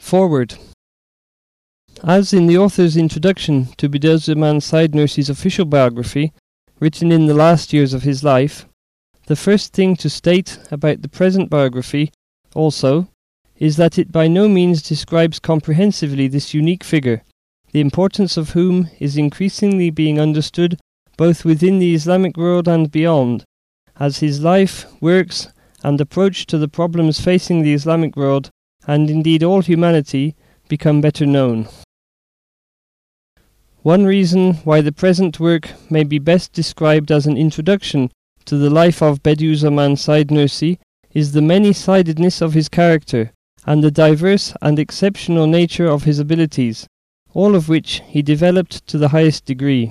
Forward. As in the author's introduction to Bediüzzaman Said Nursi's official biography, written in the last years of his life, the first thing to state about the present biography, also, is that it by no means describes comprehensively this unique figure, the importance of whom is increasingly being understood both within the Islamic world and beyond, as his life, works, and approach to the problems facing the Islamic world, and indeed all humanity, become better known. One reason why the present work may be best described as an introduction to the life of Bediüzzaman Said Nursi is the many-sidedness of his character and the diverse and exceptional nature of his abilities, all of which he developed to the highest degree.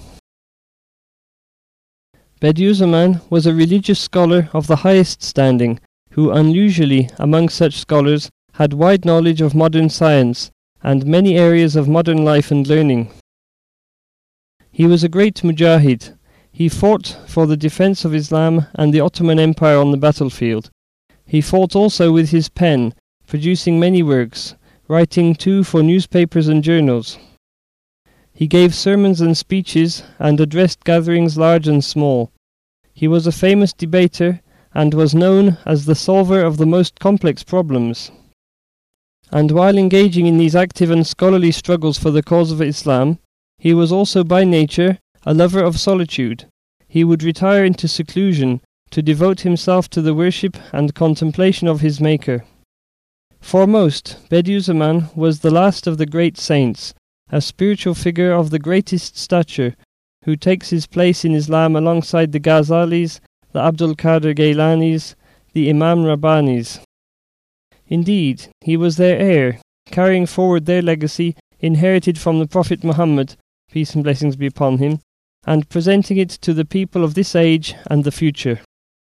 Bediüzzaman was a religious scholar of the highest standing, who unusually among such scholars had wide knowledge of modern science and many areas of modern life and learning. He was a great mujahid. He fought for the defense of Islam and the Ottoman Empire on the battlefield. He fought also with his pen, producing many works, writing too for newspapers and journals. He gave sermons and speeches and addressed gatherings large and small. He was a famous debater and was known as the solver of the most complex problems. And while engaging in these active and scholarly struggles for the cause of Islam, he was also by nature a lover of solitude. He would retire into seclusion to devote himself to the worship and contemplation of his Maker. Foremost, Bediüzzaman was the last of the great saints, a spiritual figure of the greatest stature, who takes his place in Islam alongside the Ghazalis, the Abdul Qadir Gaylanis, the Imam Rabbanis. Indeed, he was their heir, carrying forward their legacy inherited from the Prophet Muhammad, peace and blessings be upon him, and presenting it to the people of this age and the future.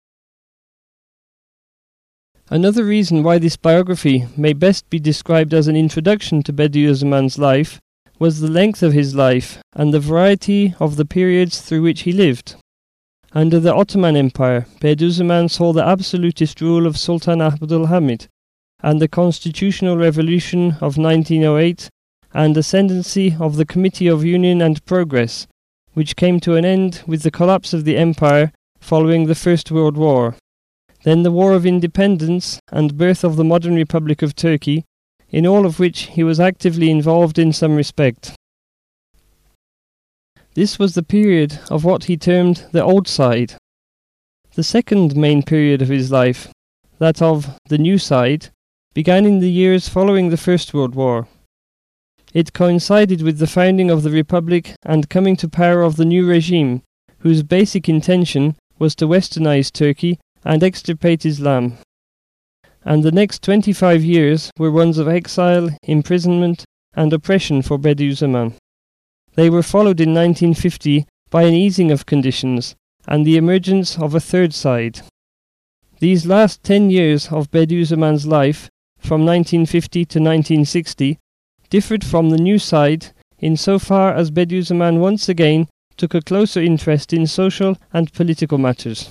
Another reason why this biography may best be described as an introduction to Bediüzzaman's life was the length of his life and the variety of the periods through which he lived. Under the Ottoman Empire, Bediüzzaman saw the absolutist rule of Sultan Abdul Hamid and the constitutional revolution of 1908 and ascendancy of the Committee of Union and Progress, which came to an end with the collapse of the empire following the First World War, then the War of Independence and birth of the modern Republic of Turkey, in all of which he was actively involved in some respect. This was the period of what he termed the old side. The second main period of his life, that of the new side, began in the years following the First World War. It coincided with the founding of the Republic and coming to power of the new regime, whose basic intention was to westernize Turkey and extirpate Islam. And the next 25 years were ones of exile, imprisonment, and oppression for Bediüzzaman. They were followed in 1950 by an easing of conditions and the emergence of a third side. These last 10 years of Bediüzzaman's life, from 1950 to 1960, differed from the new side insofar as Bediüzzaman once again took a closer interest in social and political matters.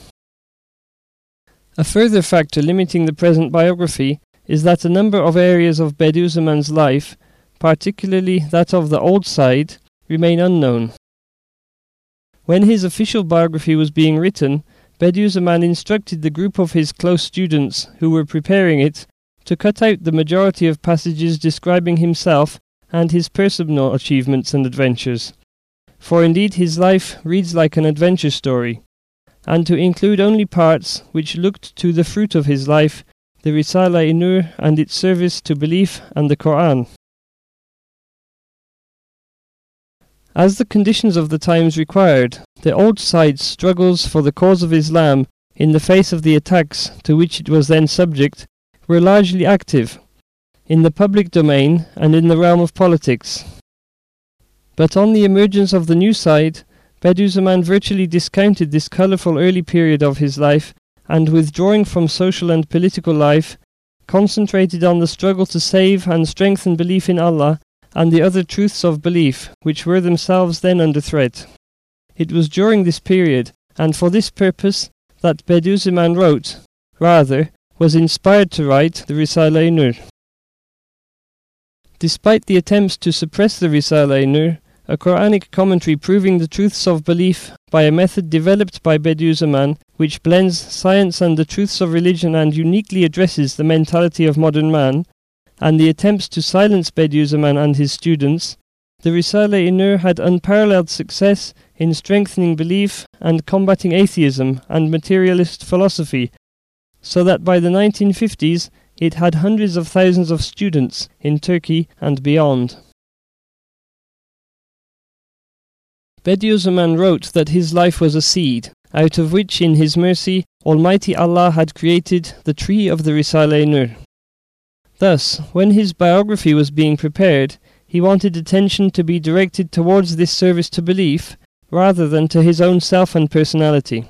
A further factor limiting the present biography is that a number of areas of Bediüzzaman's life, particularly that of the old side, remain unknown. When his official biography was being written, Bediüzzaman instructed the group of his close students who were preparing it to cut out the majority of passages describing himself and his personal achievements and adventures, for indeed his life reads like an adventure story, and to include only parts which looked to the fruit of his life, the Risala-i Nur and its service to belief and the Quran. As the conditions of the times required, the old side's struggles for the cause of Islam in the face of the attacks to which it was then subject were largely active, in the public domain and in the realm of politics. But on the emergence of the new side, Bediüzzaman virtually discounted this colourful early period of his life and, withdrawing from social and political life, concentrated on the struggle to save and strengthen belief in Allah and the other truths of belief, which were themselves then under threat. It was during this period, and for this purpose, that Bediüzzaman wrote, was inspired to write the Risala-i Nur. Despite the attempts to suppress the Risale-i-Nur, a Quranic commentary proving the truths of belief by a method developed by Bediüzzaman, which blends science and the truths of religion and uniquely addresses the mentality of modern man, and the attempts to silence Bediüzzaman and his students, the Risale-i-Nur had unparalleled success in strengthening belief and combating atheism and materialist philosophy, so that by the 1950s it had hundreds of thousands of students in Turkey and beyond. Bediüzzaman wrote that his life was a seed, out of which in his mercy Almighty Allah had created the tree of the Risale-i-Nur. Thus, when his biography was being prepared, he wanted attention to be directed towards this service to belief, rather than to his own self and personality.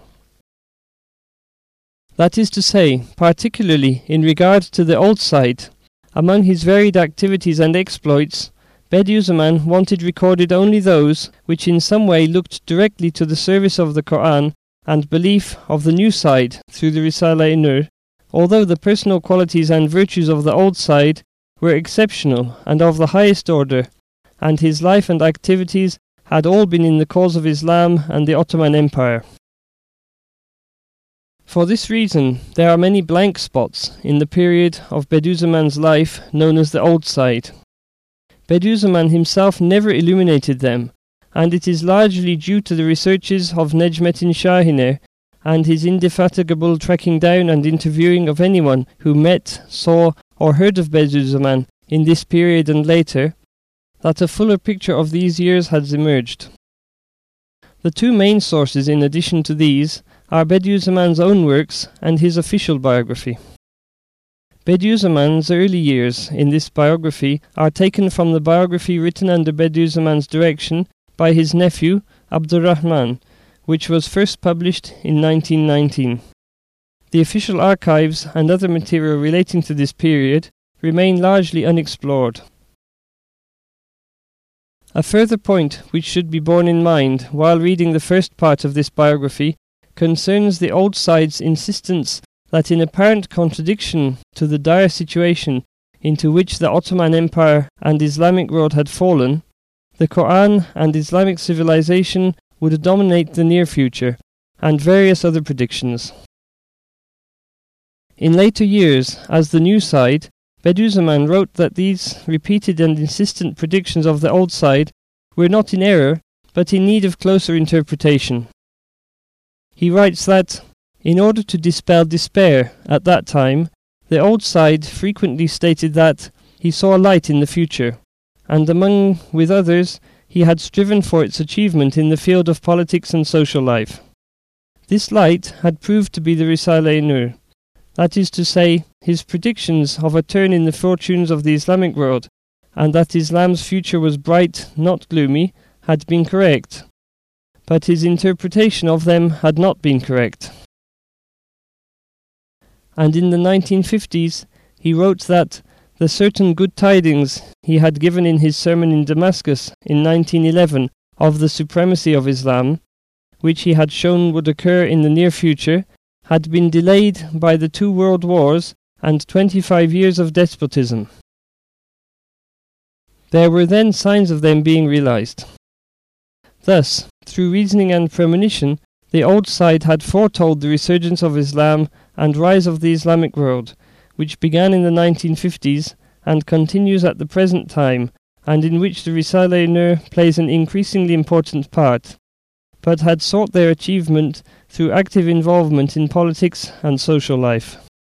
That is to say, particularly in regard to the old side, among his varied activities and exploits, Bediüzzaman wanted recorded only those which in some way looked directly to the service of the Quran and belief of the new side through the Risale-i-Nur, although the personal qualities and virtues of the old side were exceptional and of the highest order, and his life and activities had all been in the cause of Islam and the Ottoman Empire. For this reason, there are many blank spots in the period of Bediüzzaman's life known as the Old Side. Bediüzzaman himself never illuminated them, and it is largely due to the researches of Necmettin Şahiner and his indefatigable tracking down and interviewing of anyone who met, saw, or heard of Bediüzzaman in this period and later, that a fuller picture of these years has emerged. The two main sources in addition to these are Bediüzzaman's own works and his official biography. Bediüzzaman's early years in this biography are taken from the biography written under Bediüzzaman's direction by his nephew Abdurrahman, which was first published in 1919. The official archives and other material relating to this period remain largely unexplored. A further point which should be borne in mind while reading the first part of this biography concerns the old side's insistence that in apparent contradiction to the dire situation into which the Ottoman Empire and Islamic world had fallen, the Quran and Islamic civilization would dominate the near future, and various other predictions. In later years, as the new side, Bediüzzaman wrote that these repeated and insistent predictions of the old side were not in error, but in need of closer interpretation. He writes that, in order to dispel despair at that time, the old side frequently stated that he saw a light in the future, and among with others, he had striven for its achievement in the field of politics and social life. This light had proved to be the Risale-i-Nur, that is to say, his predictions of a turn in the fortunes of the Islamic world, and that Islam's future was bright, not gloomy, had been correct, but his interpretation of them had not been correct. And in the 1950s, he wrote that the certain good tidings he had given in his sermon in Damascus in 1911 of the supremacy of Islam, which he had shown would occur in the near future, had been delayed by the 2 world wars and 25 years of despotism. There were then signs of them being realized. Thus, through reasoning and premonition, the old side had foretold the resurgence of Islam and rise of the Islamic world, which began in the 1950s and continues at the present time, and in which the Risale-i-Nur plays an increasingly important part, but had sought their achievement through active involvement in politics and social life.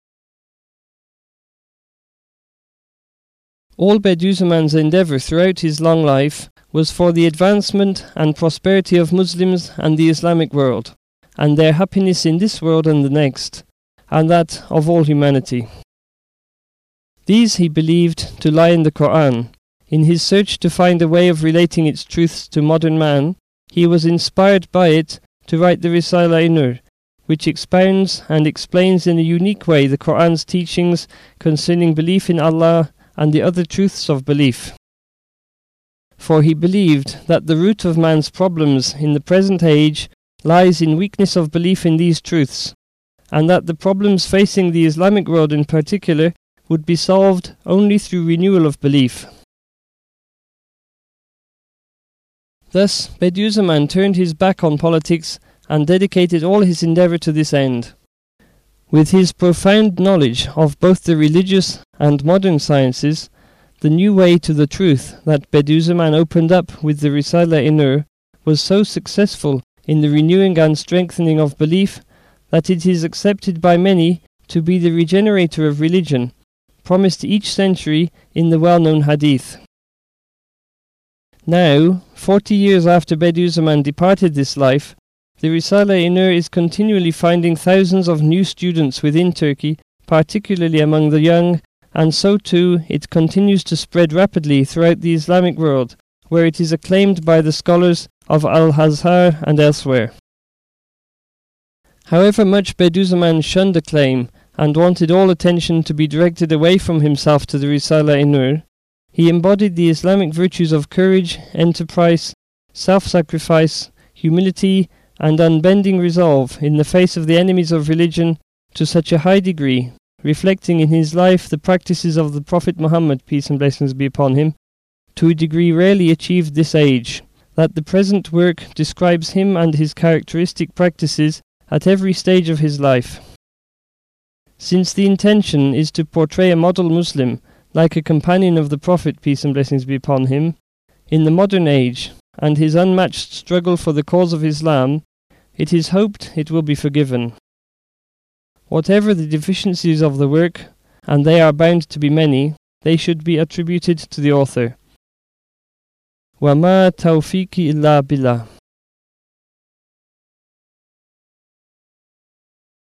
All Bediüzzaman's endeavour throughout his long life was for the advancement and prosperity of Muslims and the Islamic world, and their happiness in this world and the next, and that of all humanity. These he believed to lie in the Quran. In his search to find a way of relating its truths to modern man, he was inspired by it to write the Risale-i-Nur, which expounds and explains in a unique way the Quran's teachings concerning belief in Allah and the other truths of belief. For he believed that the root of man's problems in the present age lies in weakness of belief in these truths, and that the problems facing the Islamic world in particular would be solved only through renewal of belief. Thus, Bediüzzaman turned his back on politics and dedicated all his endeavour to this end. With his profound knowledge of both the religious and modern sciences, the new way to the truth that Bediüzzaman opened up with the Risale-i Nur was so successful in the renewing and strengthening of belief that it is accepted by many to be the regenerator of religion, promised each century in the well-known hadith. Now, 40 years after Bediüzzaman departed this life, the Risale-i Nur is continually finding thousands of new students within Turkey, particularly among the young, and so too it continues to spread rapidly throughout the Islamic world, where it is acclaimed by the scholars of Al-Azhar and elsewhere. However much Bediüzzaman shunned acclaim and wanted all attention to be directed away from himself to the Risale-i Nur, he embodied the Islamic virtues of courage, enterprise, self-sacrifice, humility, and unbending resolve in the face of the enemies of religion to such a high degree, reflecting in his life the practices of the Prophet Muhammad, peace and blessings be upon him, to a degree rarely achieved this age, that the present work describes him and his characteristic practices at every stage of his life. Since the intention is to portray a model Muslim, like a companion of the Prophet, peace and blessings be upon him, in the modern age, and his unmatched struggle for the cause of Islam, it is hoped it will be forgiven. Whatever the deficiencies of the work, and they are bound to be many, they should be attributed to the author. وَمَا تَوْفِيقِي إِلَّا بِاللَّهِ